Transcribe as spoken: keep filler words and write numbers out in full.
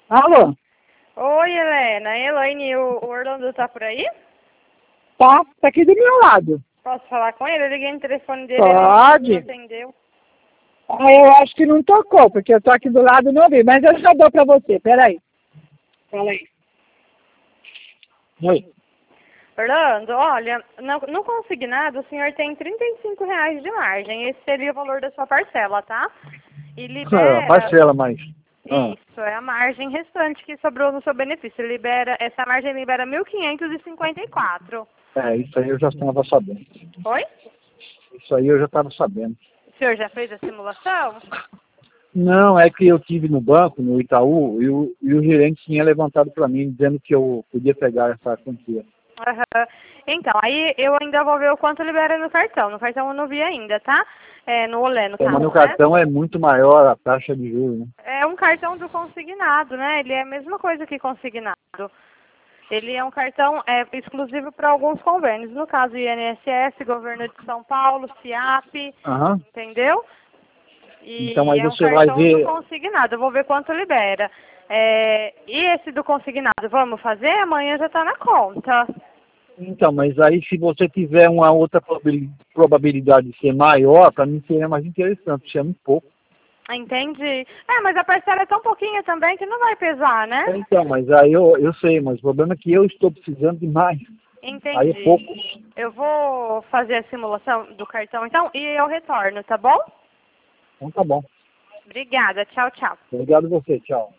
Alô? Oi, Helena. Elaine, o o Orlando tá por aí? Tá, tá aqui do meu lado. Posso falar com ele? Eu liguei no telefone dele, Pode. ele não atendeu. Ah, eu acho que não tocou, porque eu tô aqui do lado e não ouvi, mas eu já dou pra você, peraí. Peraí. Oi. Orlando, olha, no, no consignado o senhor tem trinta e cinco reais de margem. Esse seria o valor da sua parcela, tá? E libera... Parcela, mas... Ah. Isso, é a margem restante que sobrou no seu benefício. Libera, essa margem libera mil quinhentos e cinquenta e quatro. É, isso aí eu já estava sabendo. Oi? Isso aí eu já estava sabendo. O senhor já fez a simulação? Não, é que eu tive no banco, no Itaú, e o, e o gerente tinha levantado para mim, dizendo que eu podia pegar essa quantia. Uhum. Então, aí eu ainda vou ver o quanto libera no cartão. No cartão eu não vi ainda, tá? É, no Olé, no É, caso, mas no né? cartão é muito maior a taxa de juros, né? É um cartão do consignado, né? Ele é a mesma coisa que consignado. Ele é um cartão é, exclusivo para alguns convênios. No caso, I N S S, Governo de São Paulo, FIAP, Aham. entendeu? E Então aí é um você vai cartão ver... do consignado. Eu vou ver quanto libera. É, e esse do consignado, vamos fazer? Amanhã já está na conta. Então, mas aí se você tiver uma outra probabil- probabilidade de ser maior, para mim seria mais interessante, isso é muito pouco. Entendi. É, mas a parcela é tão pouquinha também que não vai pesar, né? Então, mas aí eu, eu sei, mas o problema é que eu estou precisando de mais. Aí é Entendi. pouco. Eu vou fazer a simulação do cartão então e eu retorno, tá bom? Então tá bom. Obrigada. Tchau, tchau. Obrigado a você, tchau.